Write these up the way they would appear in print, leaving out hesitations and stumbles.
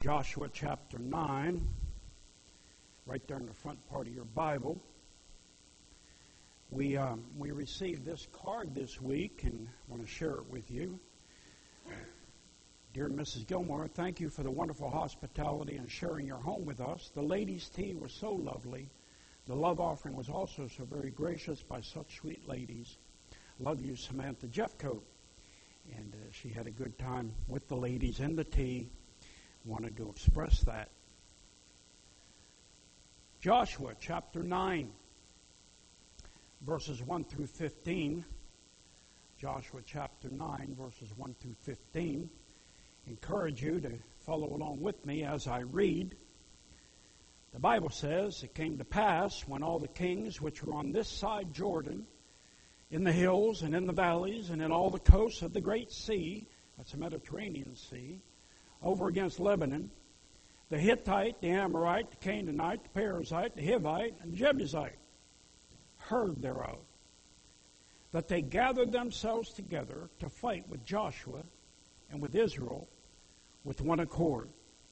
Joshua chapter 9, right there in the front part of your Bible. We received this card this week and want to share it with you. Dear Mrs. Gilmore, thank you for the wonderful hospitality and sharing your home with us. The ladies' tea was so lovely. The love offering was also so very gracious by such sweet ladies. Love you, Samantha Jeffcoat. And she had a good time with the ladies and the tea. Wanted to express that. Joshua chapter 9, verses 1 through 15. Joshua chapter 9, verses 1 through 15. Encourage you to follow along with me as I read. The Bible says, "It came to pass when all the kings which were on this side Jordan, in the hills and in the valleys and in all the coasts of the great sea," that's the Mediterranean Sea, "over against Lebanon, the Hittite, the Amorite, the Canaanite, the Perizzite, the Hivite, and the Jebusite, heard thereof, that they gathered themselves together to fight with Joshua and with Israel with one accord.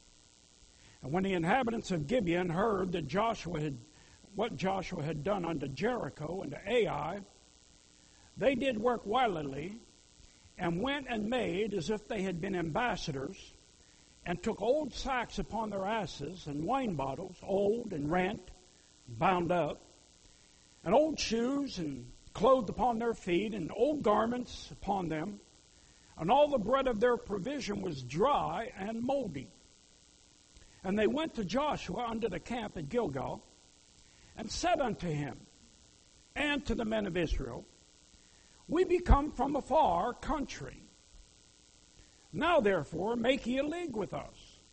And when the inhabitants of Gibeon heard that what Joshua had done unto Jericho and to Ai, they did work wildly, and went and made as if they had been ambassadors, and took old sacks upon their asses, and wine bottles, old and rent, bound up, and old shoes, and clothed upon their feet, and old garments upon them. And all the bread of their provision was dry and moldy. And they went to Joshua unto the camp at Gilgal, and said unto him, and to the men of Israel, We be come from a far country. Now therefore make ye a league with us.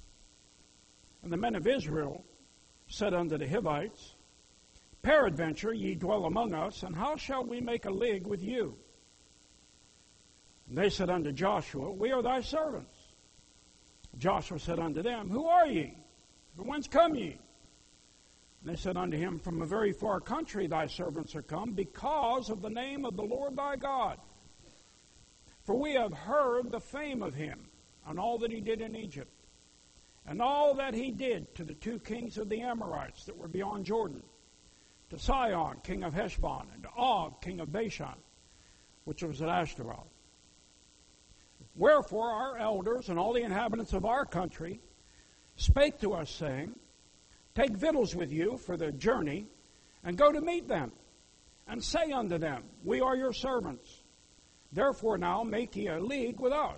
And the men of Israel said unto the Hivites, Peradventure ye dwell among us, and how shall we make a league with you? And they said unto Joshua, We are thy servants. Joshua said unto them, Who are ye? From whence come ye? And they said unto him, From a very far country thy servants are come, because of the name of the Lord thy God. For we have heard the fame of him, and all that he did in Egypt, and all that he did to the two kings of the Amorites that were beyond Jordan, to Sihon, king of Heshbon, and to Og, king of Bashan, which was at Ashtaroth. Wherefore our elders and all the inhabitants of our country spake to us, saying, Take victuals with you for the journey, and go to meet them, and say unto them, We are your servants. Therefore now make ye a league with us.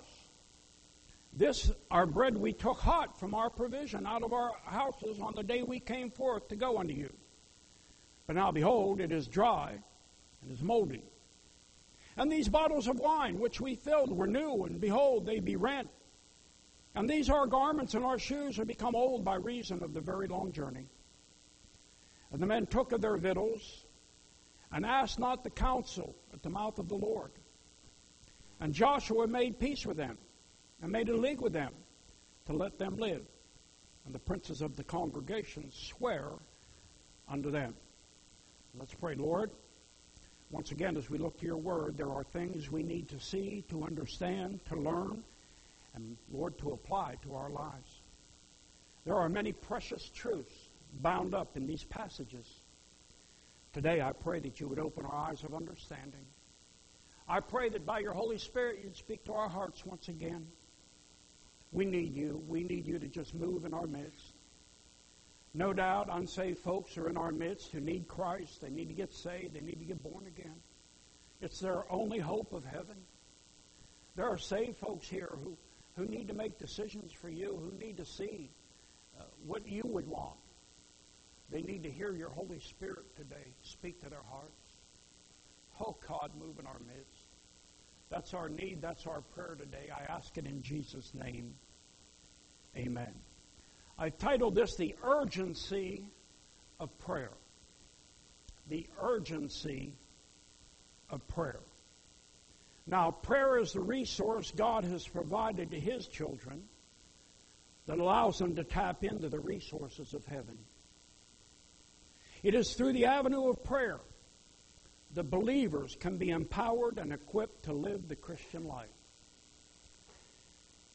This our bread we took hot from our provision out of our houses on the day we came forth to go unto you. But now behold, it is dry and is moldy. And these bottles of wine which we filled were new, and behold, they be rent. And these our garments and our shoes are become old by reason of the very long journey. And the men took of their victuals, and asked not the counsel at the mouth of the Lord. And Joshua made peace with them, and made a league with them, to let them live. And the princes of the congregation swear unto them. Let's pray. Lord, once again, as we look to your word, there are things we need to see, to understand, to learn, and, Lord, to apply to our lives. There are many precious truths bound up in these passages. Today, I pray that you would open our eyes of understanding. I pray that by your Holy Spirit you'd speak to our hearts once again. We need you. We need you to just move in our midst. No doubt unsaved folks are in our midst who need Christ. They need to get saved. They need to get born again. It's their only hope of heaven. There are saved folks here who need to make decisions for you, who need to see what you would want. They need to hear your Holy Spirit today speak to their hearts. Oh, God, move in our midst. That's our need. That's our prayer today. I ask it in Jesus' name. Amen. I titled this, The Urgency of Prayer. The Urgency of Prayer. Now, prayer is the resource God has provided to his children that allows them to tap into the resources of heaven. It is through the avenue of prayer the believers can be empowered and equipped to live the Christian life.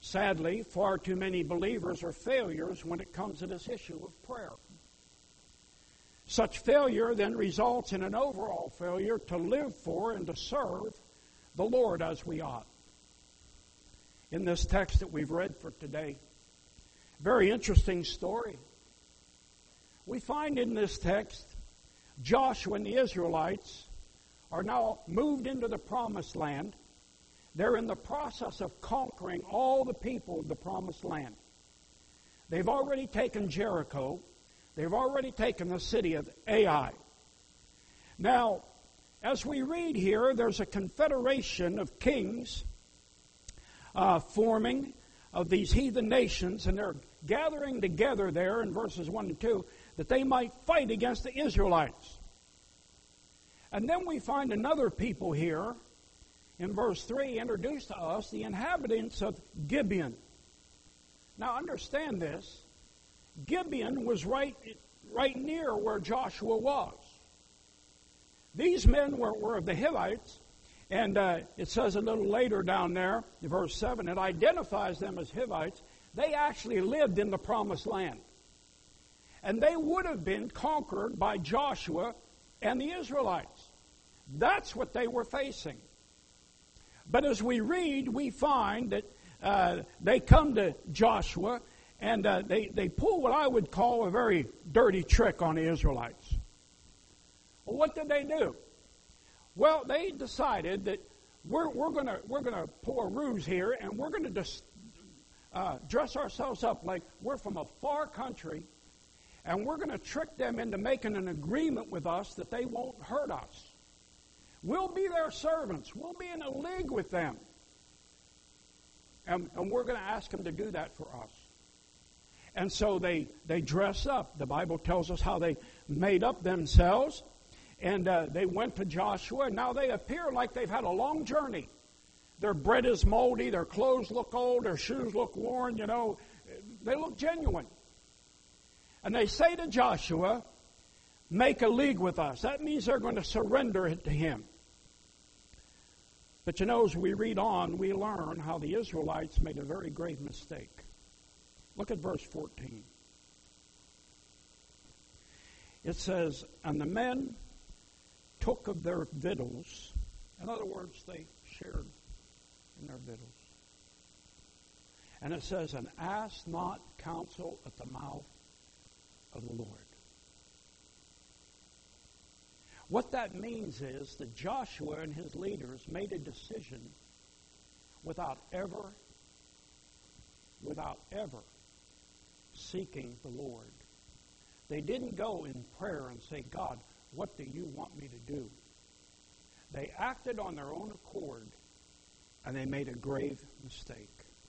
Sadly, far too many believers are failures when it comes to this issue of prayer. Such failure then results in an overall failure to live for and to serve the Lord as we ought. In this text that we've read for today, very interesting story. We find in this text Joshua and the Israelites are now moved into the promised land. They're in the process of conquering all the people of the promised land. They've already taken Jericho. They've already taken the city of Ai. Now, as we read here, there's a confederation of kings forming of these heathen nations, and they're gathering together there in verses 1 and 2 that they might fight against the Israelites. And then we find another people here in verse 3 introduced to us, the inhabitants of Gibeon. Now understand this. Gibeon was right near where Joshua was. These men were of the Hivites, and it says a little later down there, in verse 7, it identifies them as Hivites. They actually lived in the promised land. And they would have been conquered by Joshua and the Israelites. That's what they were facing. But as we read, we find that they come to Joshua, and they pull what I would call a very dirty trick on the Israelites. Well, what did they do? Well, they decided that we're going to pull a ruse here, and we're going to just dress ourselves up like we're from a far country, and we're going to trick them into making an agreement with us that they won't hurt us. We'll be their servants. We'll be in a league with them. And we're going to ask them to do that for us. And so they dress up. The Bible tells us how they made up themselves. And they went to Joshua. And now they appear like they've had a long journey. Their bread is moldy. Their clothes look old. Their shoes look worn. You know, they look genuine. And they say to Joshua, make a league with us. That means they're going to surrender it to him. But you know, as we read on, we learn how the Israelites made a very grave mistake. Look at verse 14. It says, and the men took of their victuals. In other words, they shared in their victuals. And it says, and asked not counsel at the mouth of the Lord. What that means is that Joshua and his leaders made a decision without ever seeking the Lord. They didn't go in prayer and say, God, what do you want me to do? They acted on their own accord, and they made a grave mistake.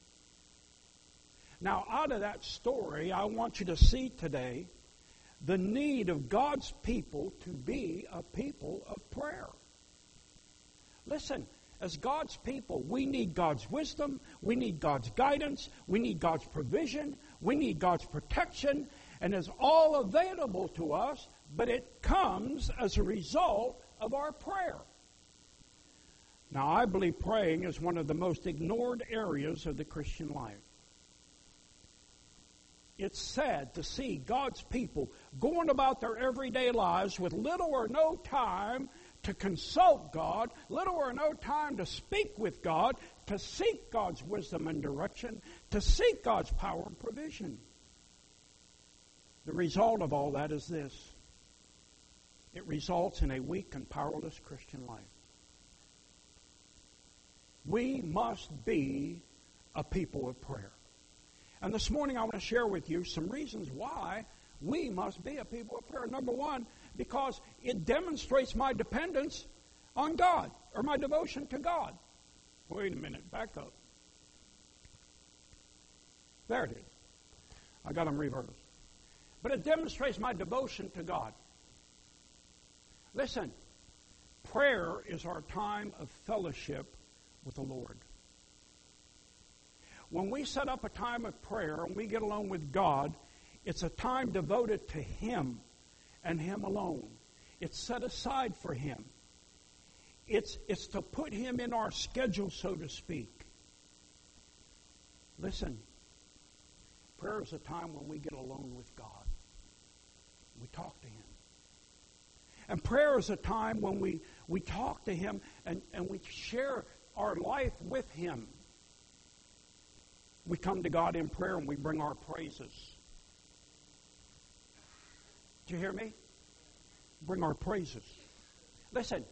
Now, out of that story, I want you to see today the need of God's people to be a people of prayer. Listen, as God's people, we need God's wisdom, we need God's guidance, we need God's provision, we need God's protection, and it's all available to us, but it comes as a result of our prayer. Now, I believe praying is one of the most ignored areas of the Christian life. It's sad to see God's people going about their everyday lives with little or no time to consult God, little or no time to speak with God, to seek God's wisdom and direction, to seek God's power and provision. The result of all that is this. It results in a weak and powerless Christian life. We must be a people of prayer. And this morning I want to share with you some reasons why we must be a people of prayer. Number one, because it demonstrates my dependence on God, or my devotion to God. Wait a minute, back up. There it is. I got them reversed. But it demonstrates my devotion to God. Listen, prayer is our time of fellowship with the Lord. When we set up a time of prayer and we get alone with God, it's a time devoted to Him and Him alone. It's set aside for Him. It's to put Him in our schedule, so to speak. Listen, prayer is a time when we get alone with God. We talk to Him. And prayer is a time when we talk to Him and we share our life with Him. We come to God in prayer and we bring our praises. Did you hear me? Bring our praises. Listen,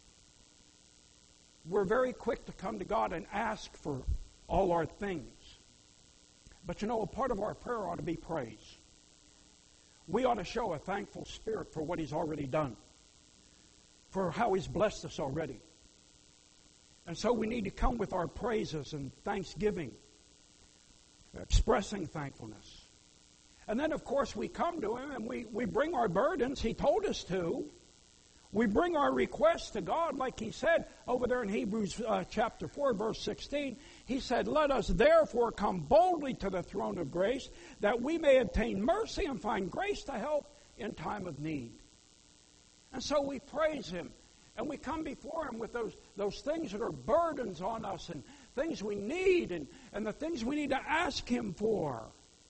we're very quick to come to God and ask for all our things. But you know, a part of our prayer ought to be praise. We ought to show a thankful spirit for what He's already done, for how He's blessed us already. And so we need to come with our praises and thanksgiving, expressing thankfulness. And then, of course, we come to Him and we bring our burdens. He told us to. We bring our requests to God, like He said over there in Hebrews chapter 4, verse 16. He said, "Let us therefore come boldly to the throne of grace, that we may obtain mercy and find grace to help in time of need." And so we praise Him, and we come before Him with those things that are burdens on us, and things we need, and the things we need to ask Him for.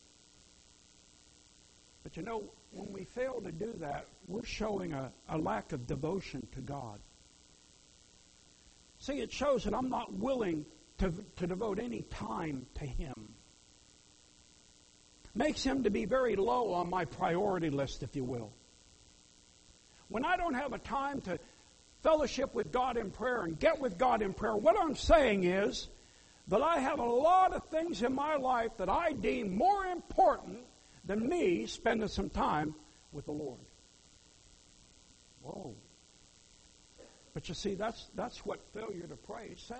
But you know, when we fail to do that, we're showing a lack of devotion to God. See, it shows that I'm not willing to devote any time to Him. Makes Him to be very low on my priority list, if you will. When I don't have a time to fellowship with God in prayer and get with God in prayer, what I'm saying is that I have a lot of things in my life that I deem more important than me spending some time with the Lord. Whoa. But you see, that's what failure to pray says.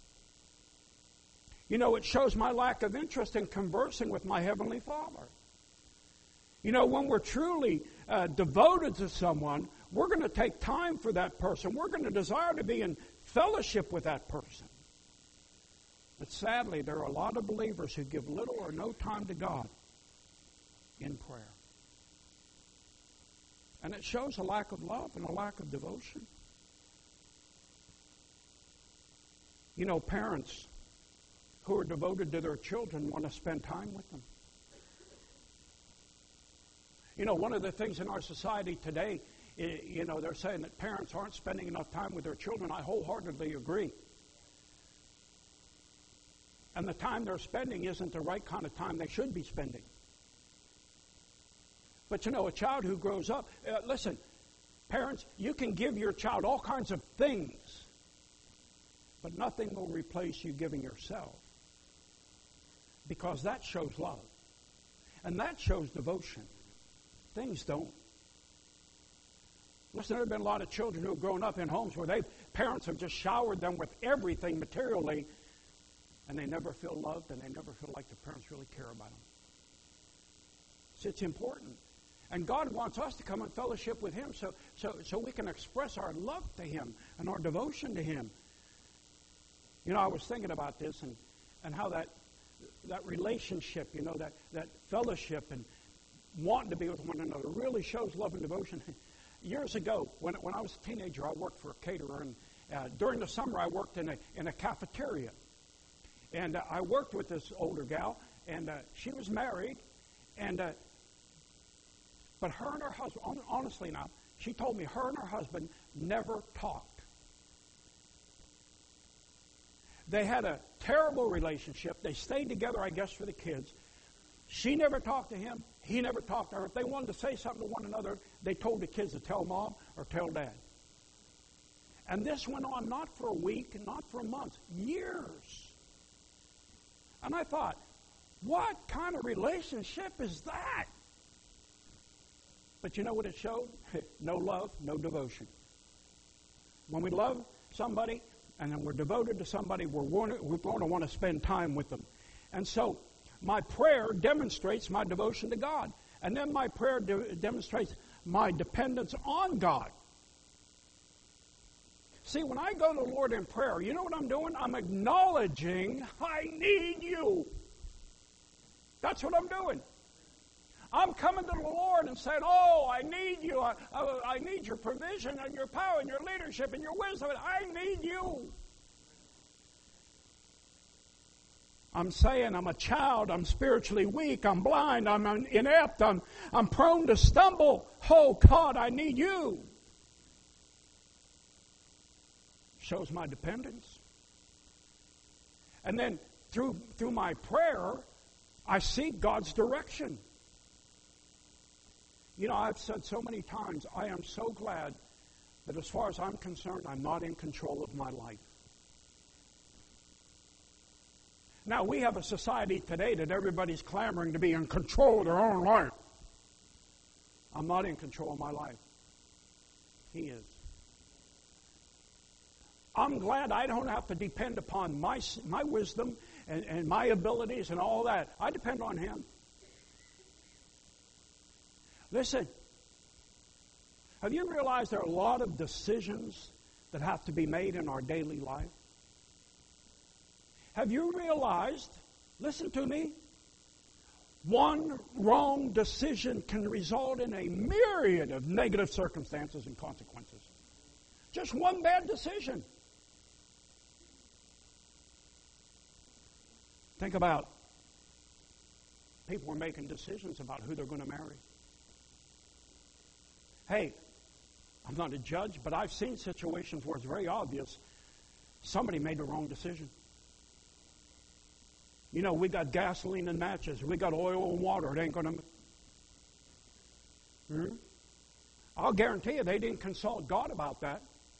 You know, it shows my lack of interest in conversing with my Heavenly Father. You know, when we're truly devoted to someone, we're going to take time for that person. We're going to desire to be in fellowship with that person. But sadly, there are a lot of believers who give little or no time to God in prayer. And it shows a lack of love and a lack of devotion. You know, parents who are devoted to their children want to spend time with them. You know, one of the things in our society today, you know, they're saying that parents aren't spending enough time with their children. I wholeheartedly agree. And the time they're spending isn't the right kind of time they should be spending. But you know, a child who grows up, listen, parents, you can give your child all kinds of things, but nothing will replace you giving yourself. Because that shows love. And that shows devotion. Things don't. Listen, there have been a lot of children who have grown up in homes where parents have just showered them with everything materially, and they never feel loved, and they never feel like the parents really care about them. So it's important. And God wants us to come in fellowship with Him so we can express our love to Him and our devotion to Him. You know, I was thinking about this and how that relationship, you know, that fellowship and wanting to be with one another really shows love and devotion. Years ago, when I was a teenager, I worked for a caterer, and during the summer I worked in a cafeteria. And I worked with this older gal, and she was married, and but her and her husband, honestly now, she told me her and her husband never talked. They had a terrible relationship. They stayed together, I guess, for the kids. She never talked to him. He never talked to her. If they wanted to say something to one another, they told the kids to tell mom or tell dad. And this went on not for a week, not for a month, years. And I thought, what kind of relationship is that? But you know what it showed? No love, no devotion. When we love somebody and then we're devoted to somebody, we're going to want to spend time with them. And so my prayer demonstrates my devotion to God. And then my prayer demonstrates my dependence on God. See, when I go to the Lord in prayer, you know what I'm doing? I'm acknowledging I need you. That's what I'm doing. I'm coming to the Lord and saying, oh, I need you. I need your provision and your power and your leadership and your wisdom. I need you. I'm saying I'm a child, I'm spiritually weak, I'm blind, I'm inept, I'm prone to stumble. Oh God, I need you. Shows my dependence. And then through my prayer, I seek God's direction. You know, I've said so many times, I am so glad that as far as I'm concerned, I'm not in control of my life. Now, we have a society today that everybody's clamoring to be in control of their own life. I'm not in control of my life. He is. I'm glad I don't have to depend upon my wisdom and my abilities and all that. I depend on Him. Listen, have you realized there are a lot of decisions that have to be made in our daily life? Have you realized, listen to me, one wrong decision can result in a myriad of negative circumstances and consequences? Just one bad decision. Think about people are making decisions about who they're going to marry. Hey, I'm not a judge, but I've seen situations where it's very obvious somebody made the wrong decision. You know, we got gasoline and matches. We got oil and water. It ain't going to... I'll guarantee you they didn't consult God about that.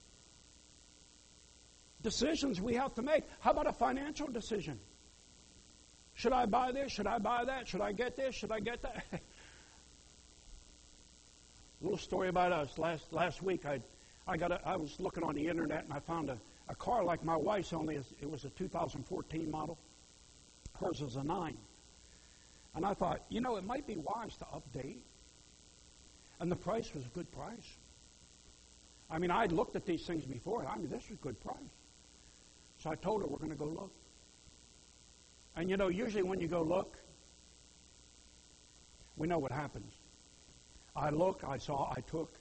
Decisions we have to make. How about a financial decision? Should I buy this? Should I buy that? Should I get this? Should I get that? A little story about us. Last week, I was looking on the internet and I found a car like my wife's. Only it was a 2014 model. Hers is a 9. And I thought, you know, it might be wise to update. And the price was a good price. I mean, I'd looked at these things before. I mean, this was a good price. So I told her we're going to go look. And you know, usually when you go look, we know what happens. I look, I saw, I took.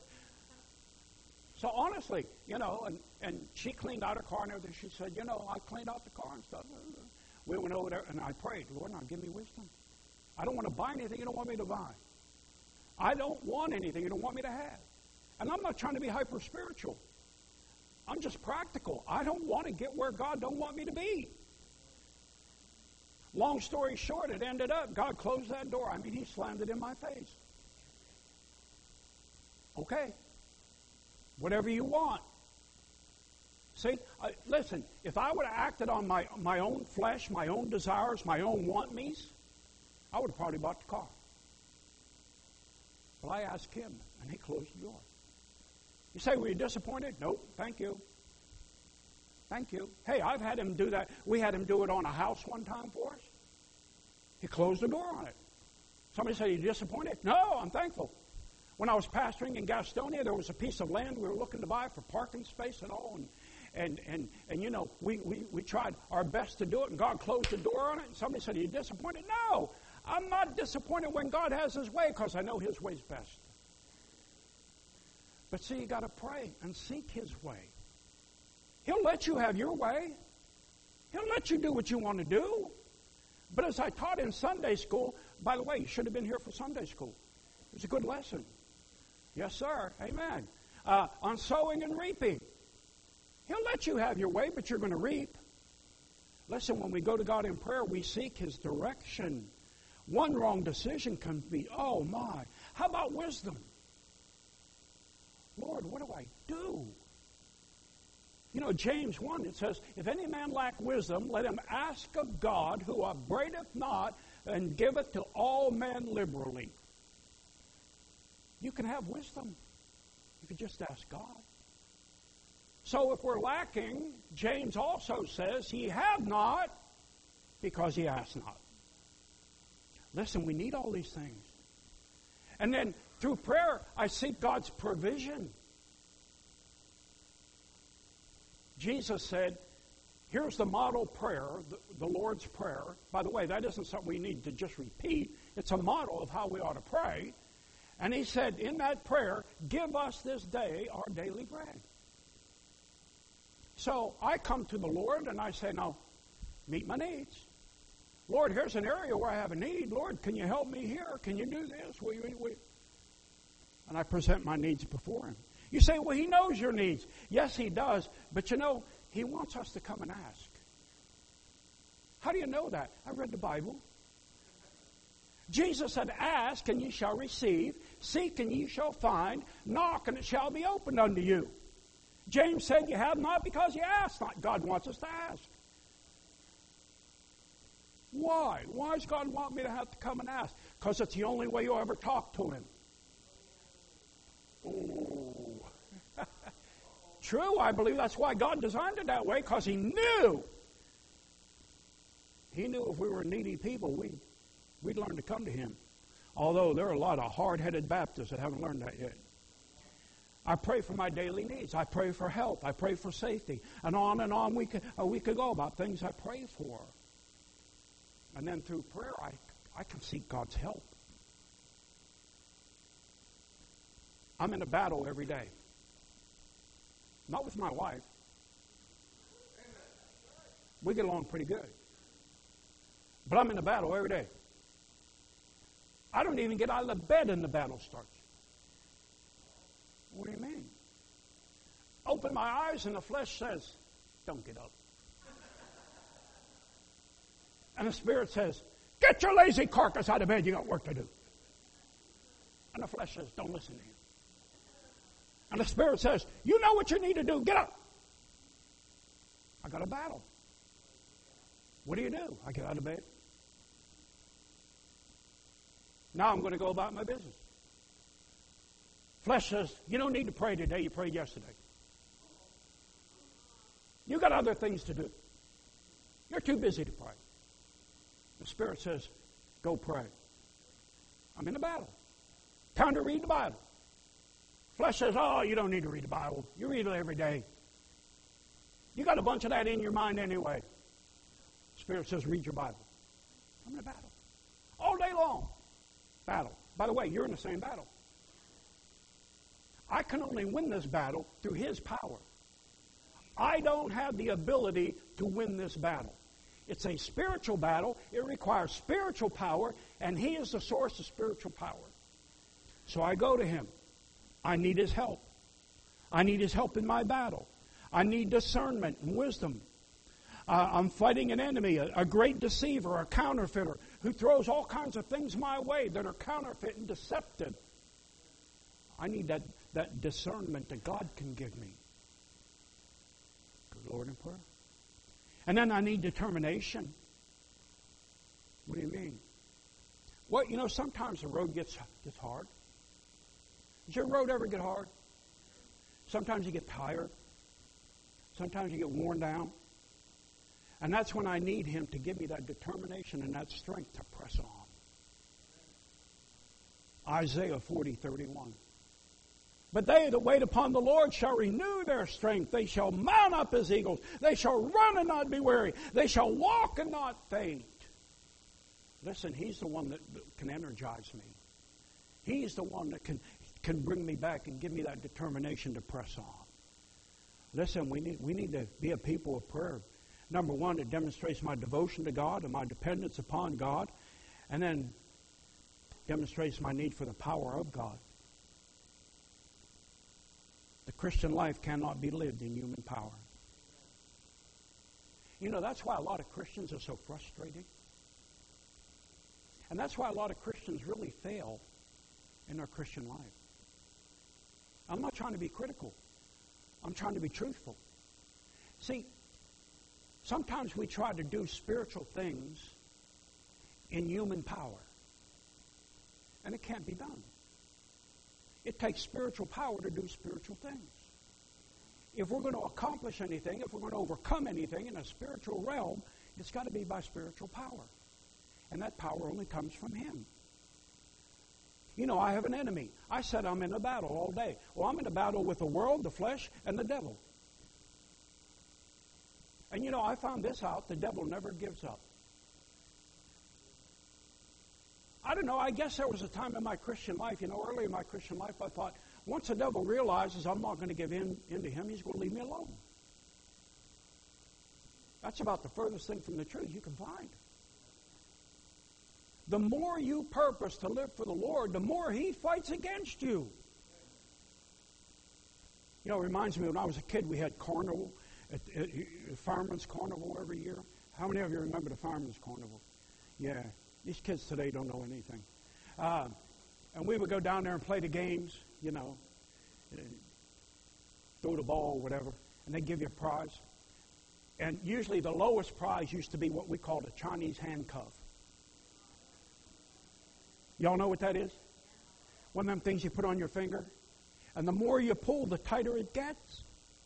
So honestly, you know, and she cleaned out her car and everything. She said, you know, I cleaned out the car and stuff. We went over there and I prayed, Lord, now give me wisdom. I don't want to buy anything you don't want me to buy. I don't want anything you don't want me to have. And I'm not trying to be hyper spiritual. I'm just practical. I don't want to get where God don't want me to be. Long story short, it ended up, God closed that door. I mean, He slammed it in my face. Okay. Whatever you want. See, listen, if I would have acted on my own flesh, my own desires, my own want-me's, I would have probably bought the car. But I asked Him, and He closed the door. You say, were you disappointed? Nope, thank you. Thank you. Hey, I've had Him do that. We had Him do it on a house one time for us. He closed the door on it. Somebody said, are you disappointed? No, I'm thankful. When I was pastoring in Gastonia, there was a piece of land we were looking to buy for parking space and all. And you know, we tried our best to do it, and God closed the door on it. And somebody said, are you disappointed? No, I'm not disappointed when God has His way, because I know His way's best. But see, you got to pray and seek His way. He'll let you have your way. He'll let you do what you want to do. But as I taught in Sunday school, by the way, you should have been here for Sunday school. It was a good lesson. Yes, sir. Amen. On sowing and reaping. He'll let you have your way, but you're going to reap. Listen, when we go to God in prayer, we seek His direction. One wrong decision can be, oh my. How about wisdom? Lord, what do I do? You know, James 1, it says, if any man lack wisdom, let him ask of God, who upbraideth not, and giveth to all men liberally. You can have wisdom. You can just ask God. So if we're lacking, James also says, ye have not, because ye ask not. Listen, we need all these things. And then through prayer, I seek God's provision. Jesus said, here's the model prayer, the Lord's Prayer. By the way, that isn't something we need to just repeat. It's a model of how we ought to pray. And He said in that prayer, give us this day our daily bread. So I come to the Lord and I say, now, meet my needs. Lord, here's an area where I have a need. Lord, can you help me here? Can you do this? Will you? And I present my needs before Him. You say, well, He knows your needs. Yes, He does. But you know, He wants us to come and ask. How do you know that? I read the Bible. Jesus said, ask and ye shall receive. Seek and ye shall find. Knock and it shall be opened unto you. James said, you have not because you ask not. God wants us to ask. Why? Why does God want me to have to come and ask? Because it's the only way you'll ever talk to Him. Oh. True, I believe that's why God designed it that way, because He knew. He knew if we were needy people, we'd learn to come to Him. Although there are a lot of hard-headed Baptists that haven't learned that yet. I pray for my daily needs. I pray for health. I pray for safety. And on we could go about things I pray for. And then through prayer, I can seek God's help. I'm in a battle every day. Not with my wife. We get along pretty good. But I'm in a battle every day. I don't even get out of the bed and the battle starts. What do you mean? Open my eyes and the flesh says, don't get up. And the Spirit says, get your lazy carcass out of bed, you got work to do. And the flesh says, don't listen to him. And the Spirit says, you know what you need to do, get up. I got a battle. What do? I get out of bed. Now I'm going to go about my business. Flesh says, you don't need to pray today, you prayed yesterday. You got other things to do. You're too busy to pray. The Spirit says, go pray. I'm in a battle. Time to read the Bible. Flesh says, oh, you don't need to read the Bible. You read it every day. You got a bunch of that in your mind anyway. Spirit says, read your Bible. I'm in a battle. All day long. Battle. By the way, you're in the same battle. I can only win this battle through His power. I don't have the ability to win this battle. It's a spiritual battle. It requires spiritual power, and He is the source of spiritual power. So I go to Him. I need His help. I need His help in my battle. I need discernment and wisdom. I'm fighting an enemy, a great deceiver, a counterfeiter, who throws all kinds of things my way that are counterfeit and deceptive. I need that discernment that God can give me. Good Lord in prayer. And then I need determination. What do you mean? Well, sometimes the road gets hard. Does your road ever get hard? Sometimes you get tired. Sometimes you get worn down. And that's when I need Him to give me that determination and that strength to press on. Isaiah 40:31. But they that wait upon the Lord shall renew their strength. They shall mount up as eagles. They shall run and not be weary. They shall walk and not faint. Listen, He's the one that can energize me. He's the one that can bring me back and give me that determination to press on. Listen, we need to be a people of prayer. Number one, it demonstrates my devotion to God and my dependence upon God. And then demonstrates my need for the power of God. The Christian life cannot be lived in human power. That's why a lot of Christians are so frustrated. And that's why a lot of Christians really fail in their Christian life. I'm not trying to be critical. I'm trying to be truthful. See, sometimes we try to do spiritual things in human power. And it can't be done. It takes spiritual power to do spiritual things. If we're going to accomplish anything, if we're going to overcome anything in a spiritual realm, it's got to be by spiritual power. And that power only comes from Him. I have an enemy. I said I'm in a battle all day. Well, I'm in a battle with the world, the flesh, and the devil. And I found this out. The devil never gives up. I don't know. I guess there was a time in my Christian life, early in my Christian life, I thought, once the devil realizes I'm not going to give in to him, he's going to leave me alone. That's about the furthest thing from the truth you can find. the more you purpose to live for the Lord, the more He fights against you. You know, it reminds me when I was a kid, we had carnival, at Fireman's Carnival every year. How many of you remember the Fireman's Carnival? Yeah, these kids today don't know anything. And we would go down there and play the games, you know, throw the ball, whatever, and they'd give you a prize. And usually the lowest prize used to be what we called a Chinese handcuff. Y'all know what that is? One of them things you put on your finger. And the more you pull, the tighter it gets.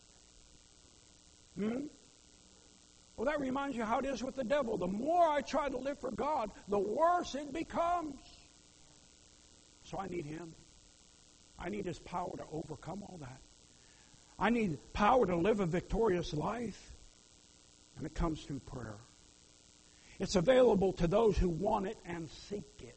Well, that reminds you how it is with the devil. The more I try to live for God, the worse it becomes. So I need Him. I need His power to overcome all that. I need power to live a victorious life. And it comes through prayer. It's available to those who want it and seek it.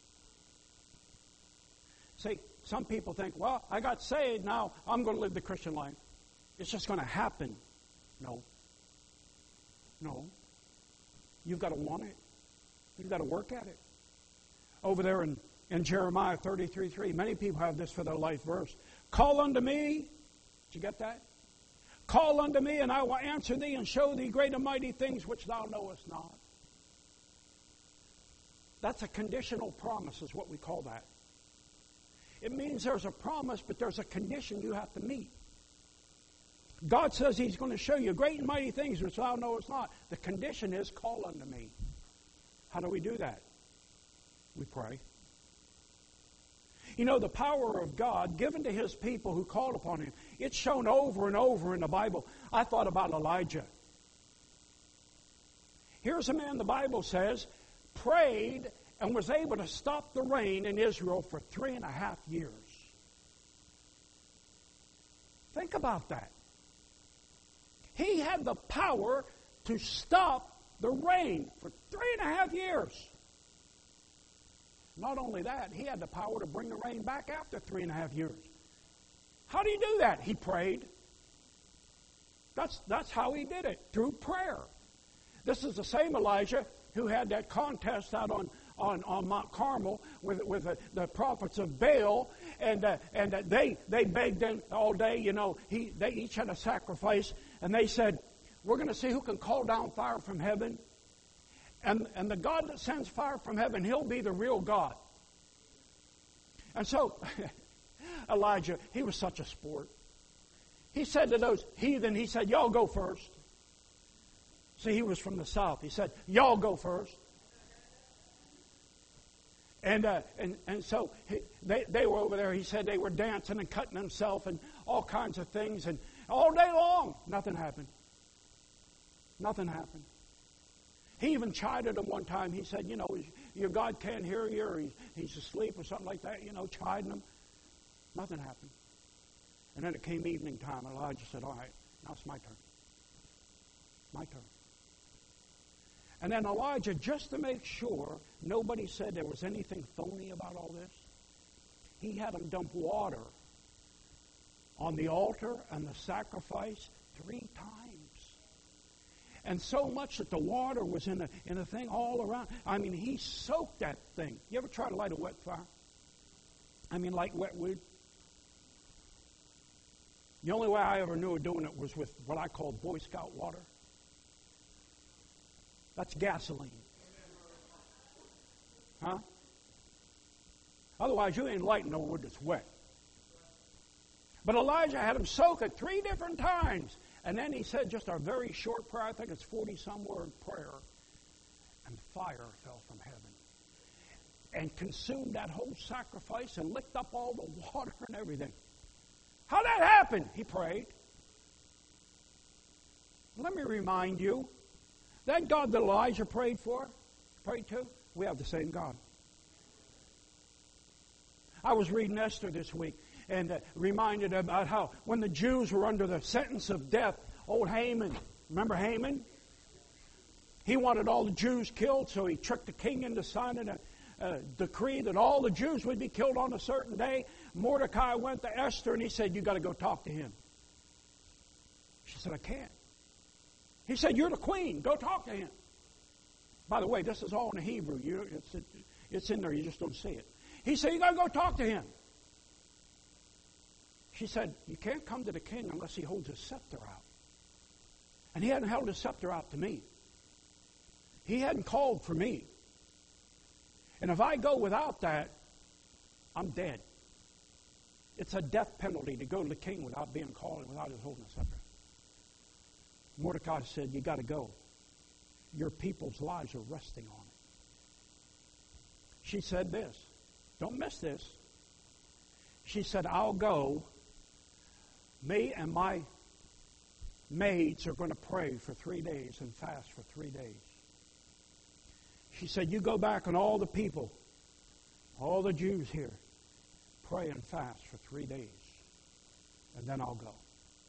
See, some people think, well, I got saved, now I'm going to live the Christian life. It's just going to happen. No. No. You've got to want it. You've got to work at it. Over there in Jeremiah 33:3, many people have this for their life verse. Call unto me. Did you get that? Call unto me, and I will answer thee and show thee great and mighty things which thou knowest not. That's a conditional promise is what we call that. It means there's a promise, but there's a condition you have to meet. God says He's going to show you great and mighty things which thou knowest not. The condition is call unto me. How do we do that? We pray. You know, the power of God given to His people who called upon Him, it's shown over and over in the Bible. I thought about Elijah. Here's a man, the Bible says, prayed and was able to stop the rain in Israel for 3.5 years. Think about that. He had the power to stop the rain for 3.5 years. Not only that, he had the power to bring the rain back after 3.5 years. How do you do that? He prayed. That's how he did it, through prayer. This is the same Elijah who had that contest out on Mount Carmel with the prophets of Baal, and they begged them all day. You know, they each had a sacrifice, and they said, "We're going to see who can call down fire from heaven." And the God that sends fire from heaven, He'll be the real God. And so, Elijah, he was such a sport. He said to those heathen, he said, "Y'all go first." See, he was from the south. He said, "Y'all go first." And so they were over there. He said they were dancing and cutting themselves and all kinds of things. And all day long, nothing happened. Nothing happened. He even chided them one time. He said, "You know, your God can't hear you, or he's asleep," or something like that, you know, chiding them. Nothing happened. And then it came evening time. Elijah said, "All right, now it's my turn. My turn." And then Elijah, just to make sure nobody said there was anything phony about all this, he had them dump water on the altar and the sacrifice 3 times. And so much that the water was in a thing all around. I mean, he soaked that thing. You ever try to light a wet fire? I mean, like wet wood? The only way I ever knew of doing it was with what I call Boy Scout water. That's gasoline. Huh? Otherwise, you ain't lighting no wood that's wet. But Elijah had him soak it 3 different times. And then he said just a very short prayer, I think it's 40-some word prayer. And fire fell from heaven. And consumed that whole sacrifice and licked up all the water and everything. How'd that happen? He prayed. Let me remind you, that God that Elijah prayed to, we have the same God. I was reading Esther this week and reminded about how when the Jews were under the sentence of death, old Haman, remember Haman? He wanted all the Jews killed, so he tricked the king into signing a decree that all the Jews would be killed on a certain day. Mordecai went to Esther and he said, "You got to go talk to him." She said, "I can't." He said, "You're the queen. Go talk to him." By the way, this is all in Hebrew. It's in there, you just don't see it. He said, you got to go talk to him. She said, you can't come to the king unless he holds his scepter out. And he hadn't held his scepter out to me. He hadn't called for me. And if I go without that, I'm dead. It's a death penalty to go to the king without being called and without his holding a scepter. Mordecai said, you got to go. Your people's lives are resting on it. She said this. Don't miss this. She said, I'll go. Me and my maids are going to pray for 3 days and fast for 3 days. She said, you go back and all the people, all the Jews here, pray and fast for 3 days. And then I'll go.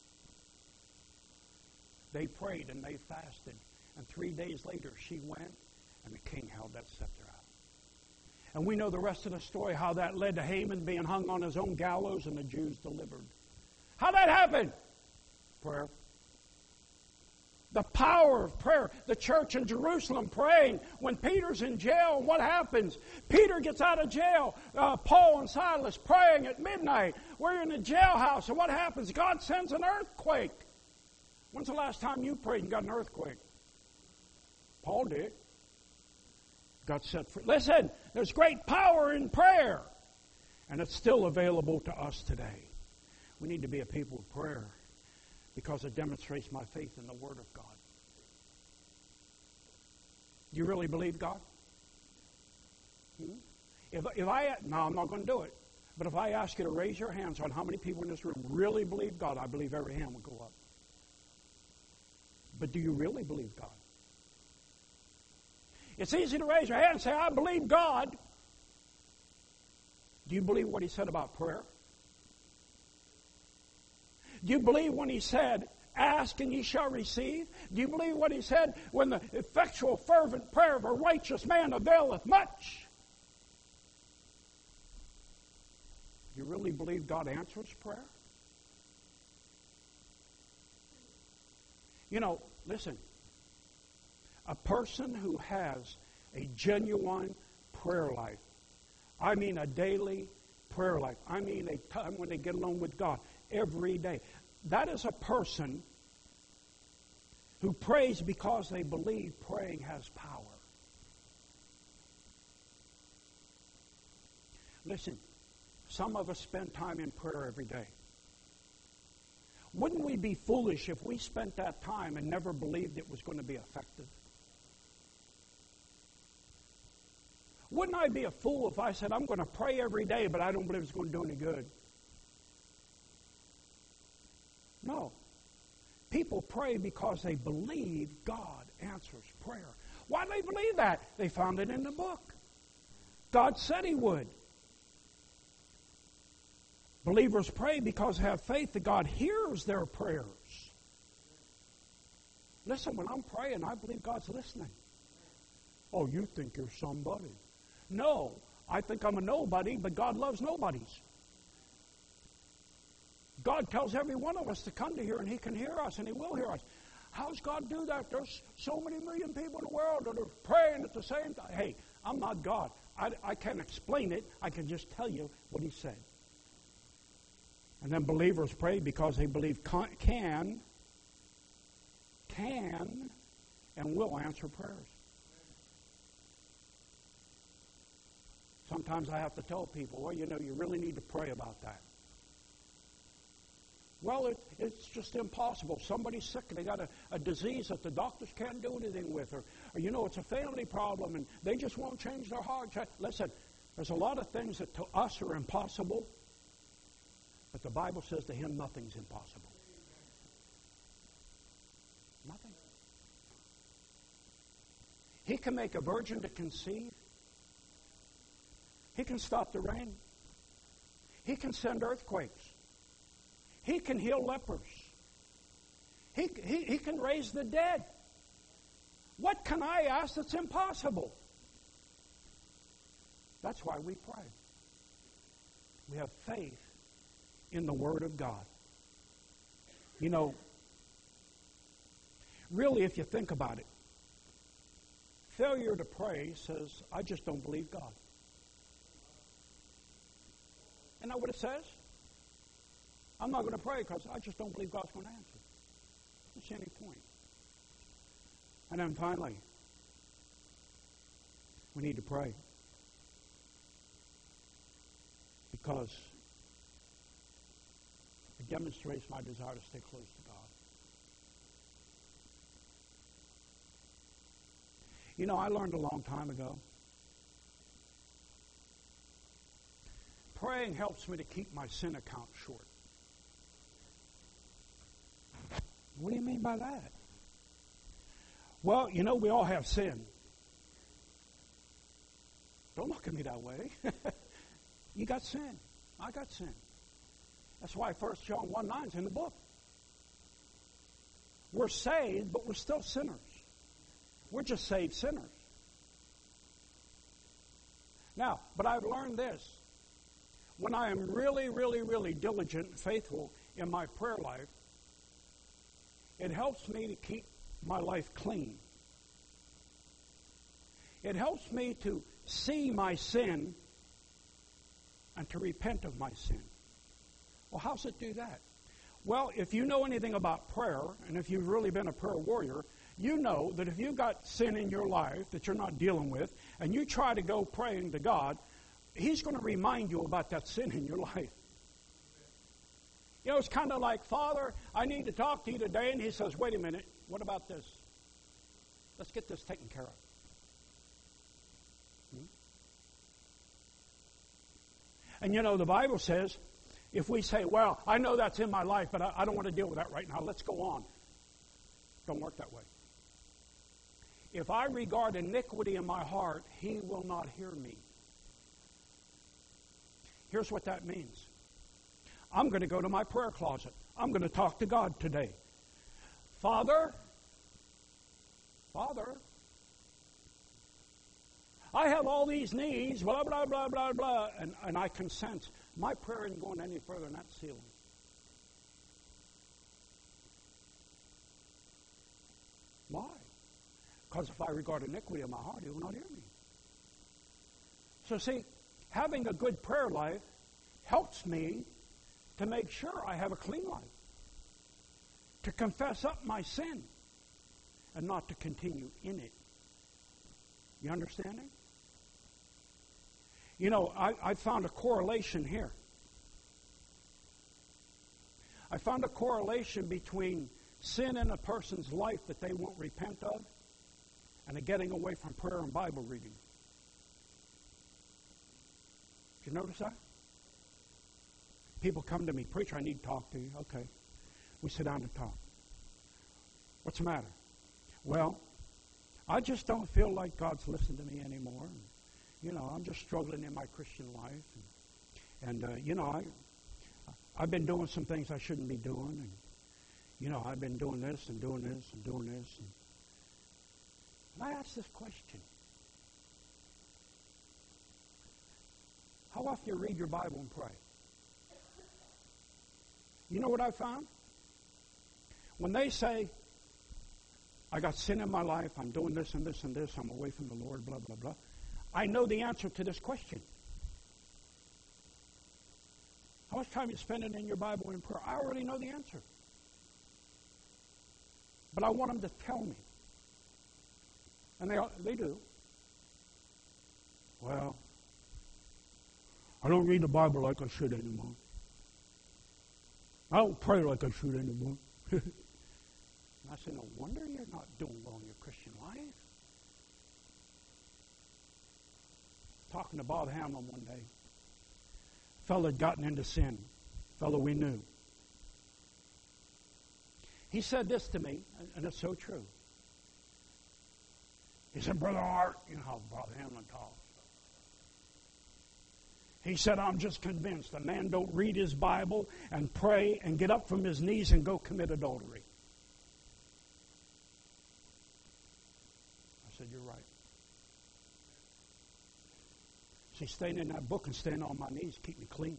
They prayed and they fasted. And 3 days later, she went and the king held that scepter out. And we know the rest of the story, how that led to Haman being hung on his own gallows and the Jews delivered. How that happened? Prayer. The power of prayer. The church in Jerusalem praying. When Peter's in jail, what happens? Peter gets out of jail. Paul and Silas praying at midnight. We're in the jailhouse. And what happens? God sends an earthquake. When's the last time you prayed and got an earthquake? Paul did. Got set free. Listen, there's great power in prayer. And it's still available to us today. We need to be a people of prayer because it demonstrates my faith in the Word of God. Do you really believe God? No, I'm not going to do it. But if I ask you to raise your hands on how many people in this room really believe God, I believe every hand would go up. But do you really believe God? It's easy to raise your hand and say, I believe God. Do you believe what He said about prayer? Do you believe when He said, ask and ye shall receive? Do you believe what He said when the effectual fervent prayer of a righteous man availeth much? Do you really believe God answers prayer? You know, listen. A person who has a genuine prayer life, I mean a daily prayer life, I mean a time when they get along with God every day, that is a person who prays because they believe praying has power. Listen, some of us spend time in prayer every day. Wouldn't we be foolish if we spent that time and never believed it was going to be effective? Wouldn't I be a fool if I said, I'm going to pray every day, but I don't believe it's going to do any good? No. People pray because they believe God answers prayer. Why do they believe that? They found it in the book. God said He would. Believers pray because they have faith that God hears their prayers. Listen, when I'm praying, I believe God's listening. Oh, you think you're somebody. No, I think I'm a nobody, but God loves nobodies. God tells every one of us to come to here, and He can hear us, and He will hear us. How does God do that? There's so many million people in the world that are praying at the same time. Hey, I'm not God. I can't explain it. I can just tell you what He said. And then believers pray because they believe can, and will answer prayers. Sometimes I have to tell people, well, you know, you really need to pray about that. Well, it's just impossible. Somebody's sick and they got a disease that the doctors can't do anything with. Or, you know, it's a family problem and they just won't change their heart. Listen, there's a lot of things that to us are impossible. But the Bible says to Him nothing's impossible. Nothing. He can make a virgin to conceive. He can stop the rain. He can send earthquakes. He can heal lepers. He can raise the dead. What can I ask that's impossible? That's why we pray. We have faith in the Word of God. You know, really, if you think about it, failure to pray says, I just don't believe God. Isn't that what it says? I'm not going to pray because I just don't believe God's going to answer. I don't see any point. And then finally, we need to pray. Because it demonstrates my desire to stay close to God. You know, I learned a long time ago, praying helps me to keep my sin account short. What do you mean by that? Well, you know, we all have sin. Don't look at me that way. You got sin. I got sin. That's why 1 John 1:9 is in the book. We're saved, but we're still sinners. We're just saved sinners. Now, but I've learned this. When I am really, really, really diligent and faithful in my prayer life, it helps me to keep my life clean. It helps me to see my sin and to repent of my sin. Well, how does it do that? Well, if you know anything about prayer, and if you've really been a prayer warrior, you know that if you've got sin in your life that you're not dealing with, and you try to go praying to God, He's going to remind you about that sin in your life. You know, it's kind of like, Father, I need to talk to you today, and He says, wait a minute, what about this? Let's get this taken care of. And you know, the Bible says, if we say, well, I know that's in my life, but I don't want to deal with that right now, let's go on. Don't work that way. If I regard iniquity in my heart, He will not hear me. Here's what that means. I'm going to go to my prayer closet. I'm going to talk to God today. Father, I have all these needs, blah, blah, blah, blah, blah, and I can sense my prayer isn't going any further than that ceiling. Why? Because if I regard iniquity in my heart, He will not hear me. So see, having a good prayer life helps me to make sure I have a clean life, to confess up my sin, and not to continue in it. You understanding? You know, I found a correlation here. I found a correlation between sin in a person's life that they won't repent of and a getting away from prayer and Bible reading. Did you notice that? People come to me, preacher, I need to talk to you. Okay. We sit down to talk. What's the matter? Well, I just don't feel like God's listening to me anymore. And, you know, I'm just struggling in my Christian life. And you know, I've been doing some things I shouldn't be doing. And, you know, I've been doing this and doing this and doing this. And I ask this question. How often do you read your Bible and pray? You know what I found? When they say, I got sin in my life, I'm doing this and this and this, I'm away from the Lord, blah, blah, blah, I know the answer to this question. How much time you spending in your Bible and prayer? I already know the answer. But I want them to tell me. And they do. Well, I don't read the Bible like I should anymore. I don't pray like I should anymore. And I said, no wonder you're not doing well in your Christian life. Talking to Bob Hamlin one day. A fellow had gotten into sin. A fellow we knew. He said this to me, and it's so true. He said, Brother Art, you know how Bob Hamlin talks. He said, I'm just convinced a man don't read his Bible and pray and get up from his knees and go commit adultery. I said, you're right. See, staying in that book and staying on my knees keep me clean.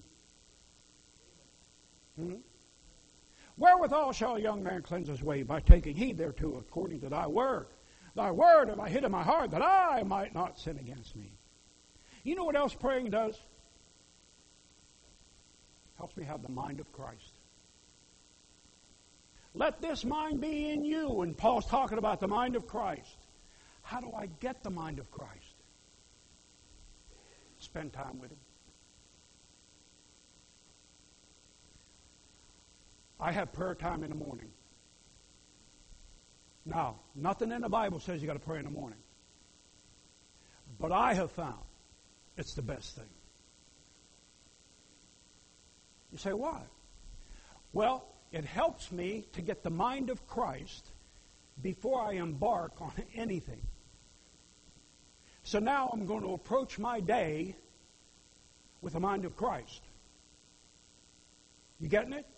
Wherewithal shall a young man cleanse his way? By taking heed thereto according to thy word. Thy word have I hid in my heart that I might not sin against me. You know what else praying does? Helps me have the mind of Christ. Let this mind be in you. And Paul's talking about the mind of Christ. How do I get the mind of Christ? Spend time with Him. I have prayer time in the morning. Now, nothing in the Bible says you got to pray in the morning. But I have found it's the best thing. You say, why? Well, it helps me to get the mind of Christ before I embark on anything. So now I'm going to approach my day with the mind of Christ. You getting it?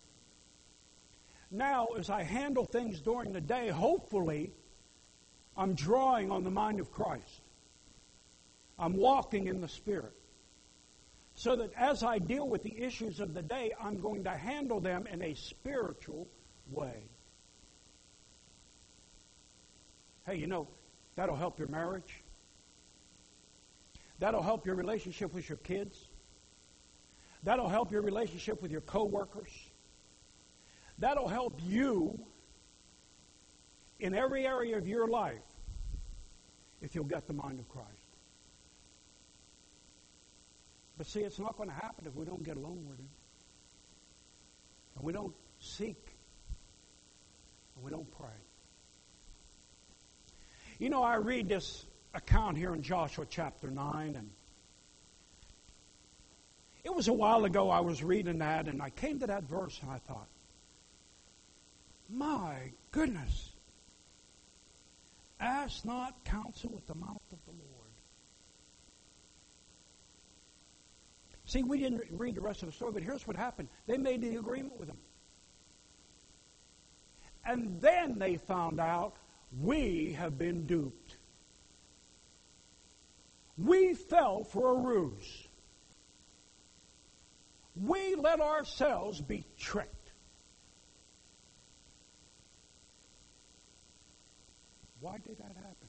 Now, as I handle things during the day, hopefully, I'm drawing on the mind of Christ. I'm walking in the Spirit. So that as I deal with the issues of the day, I'm going to handle them in a spiritual way. Hey, you know, that'll help your marriage. That'll help your relationship with your kids. That'll help your relationship with your coworkers. That'll help you in every area of your life if you'll get the mind of Christ. But see, it's not going to happen if we don't get alone with Him. And we don't seek. And we don't pray. You know, I read this account here in Joshua chapter 9, and it was a while ago I was reading that, and I came to that verse and I thought, my goodness, ask not counsel with the mouth of the Lord. See, we didn't read the rest of the story, but here's what happened. They made the agreement with Him. And then they found out, we have been duped. We fell for a ruse. We let ourselves be tricked. Why did that happen?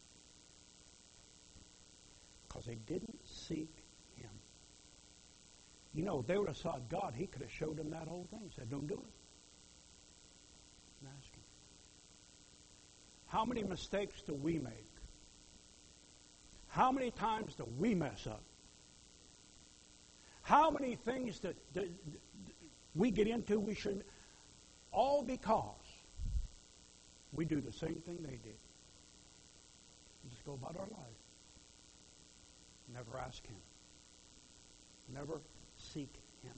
Because they didn't seek Him. You know, if they would have sought God, He could have showed them that whole thing. He said, don't do it. And ask Him. How many mistakes do we make? How many times do we mess up? How many things that we get into we shouldn't? All because we do the same thing they did. We just go about our life. Never ask Him. Never seek Him.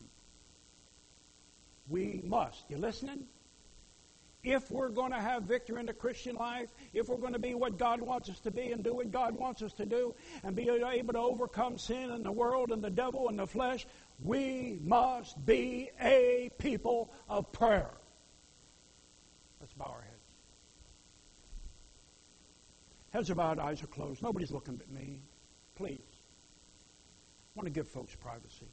We must. You listening? If we're going to have victory in the Christian life, if we're going to be what God wants us to be and do what God wants us to do, and be able to overcome sin and the world and the devil and the flesh, we must be a people of prayer. Let's bow our heads. Heads are bowed, eyes are closed. Nobody's looking at me. Please. I want to give folks privacy.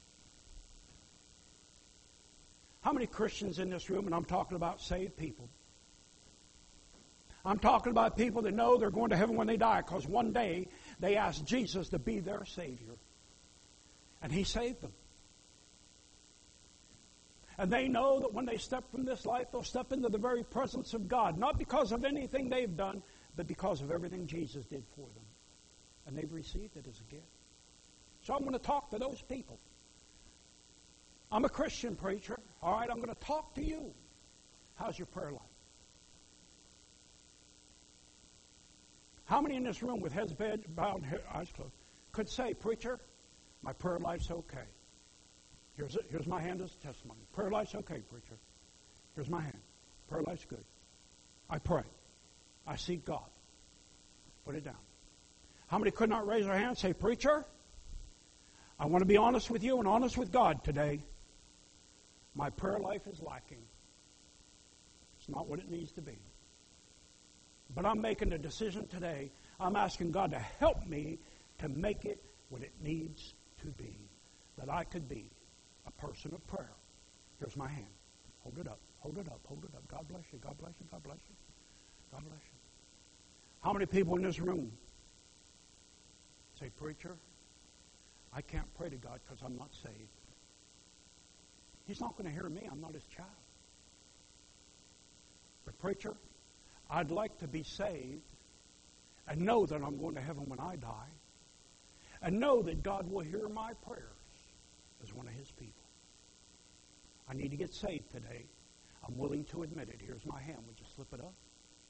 How many Christians in this room, and I'm talking about saved people, I'm talking about people that know they're going to heaven when they die because one day they asked Jesus to be their Savior. And He saved them. And they know that when they step from this life, they'll step into the very presence of God. Not because of anything they've done, but because of everything Jesus did for them. And they've received it as a gift. So I'm going to talk to those people. I'm a Christian preacher. All right, I'm going to talk to you. How's your prayer life? How many in this room with heads bowed, eyes closed, could say, preacher, my prayer life's okay? Here's my hand as a testimony. Prayer life's okay, preacher. Here's my hand. Prayer life's good. I pray. I seek God. Put it down. How many could not raise their hand and say, preacher, I want to be honest with you and honest with God today. My prayer life is lacking. It's not what it needs to be. But I'm making a decision today. I'm asking God to help me to make it what it needs to be. That I could be a person of prayer. Here's my hand. Hold it up. Hold it up. Hold it up. God bless you. God bless you. God bless you. God bless you. How many people in this room say, preacher, I can't pray to God because I'm not saved. He's not going to hear me. I'm not his child. But preacher, I'd like to be saved and know that I'm going to heaven when I die, and know that God will hear my prayers as one of his people. I need to get saved today. I'm willing to admit it. Here's my hand. Would you slip it up?